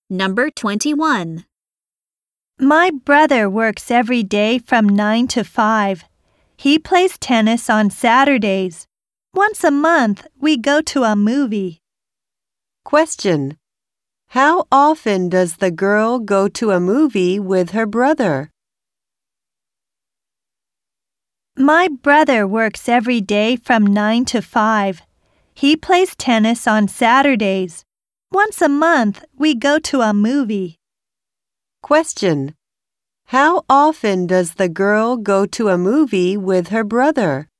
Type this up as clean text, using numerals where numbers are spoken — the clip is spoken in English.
Number 21. My brother works every day from 9 to 5. He plays tennis on Saturdays. Once a month, we go to a movie. Question. How often does the girl go to a movie with her brother? My brother works every day from 9 to 5. He plays tennis on Saturdays. Once a month, we go to a movie. Question. How often does the girl go to a movie with her brother?